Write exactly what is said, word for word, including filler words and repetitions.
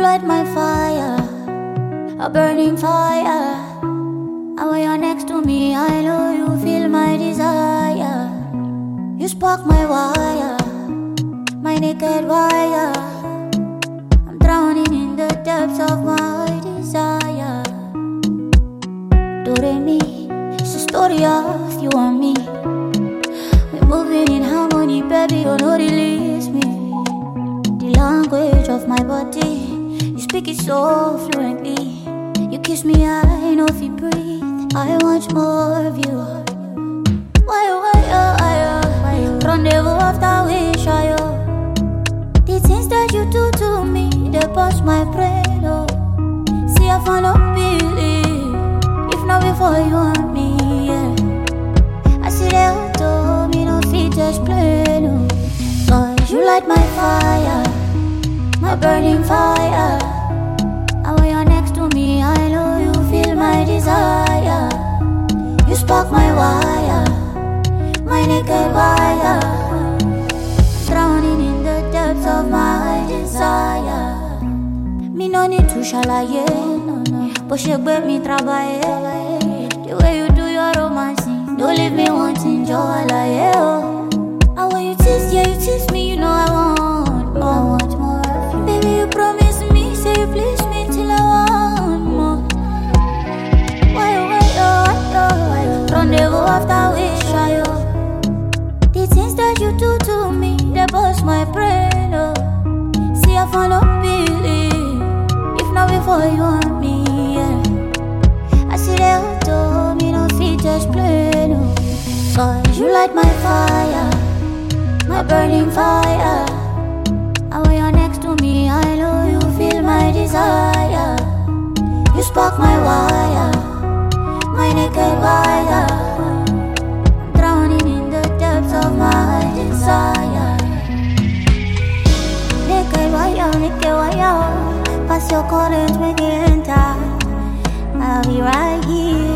light my fire, a burning fire. And when you're next to me, I know you feel my desire. You spark my wire, my naked wire. I'm drowning in the depths of my desire. Do re mi, it's the story of you and me. We're moving in harmony, baby, don't release me. The language of my body, you speak it so fluently. You kiss me, I know if you breathe. I want more of you. Why, why, oh, I, oh, rendezvous after wish, I, oh. The things that you do to me, they bust my brain, oh. See, I found no believe, if not before you and me, yeah. I see the auto, me no fit explain, oh. Cause you light my fire, my burning fire. And when you're next to me, I know you feel my desire. You spark my wire, my naked wire. Drowning in the depths of my desire. Me no need to shalaye, no, no. But she gave me travaye. The way you do your romancing, don't leave me wanting joy, like, yeah, oh. And when you tease, yeah, you tease me, you know I want more. I want more of you. Baby, you promise me, say you please me till I want more. Why, why, oh, why, oh, rendezvous after wish, I, oh. The things that you do to me, they bust my brain, oh. See, I found no believe, if not before you and me, yeah. I see the auto, me no fit explain, oh. Cause you light my fire, my burning fire. And when you're next to me, I know you feel my desire. You spark my wire, my naked wire. I'm drowning in the depths of my desire. Naked wire, naked wire. Pass your current, make it enter. I'll be right here.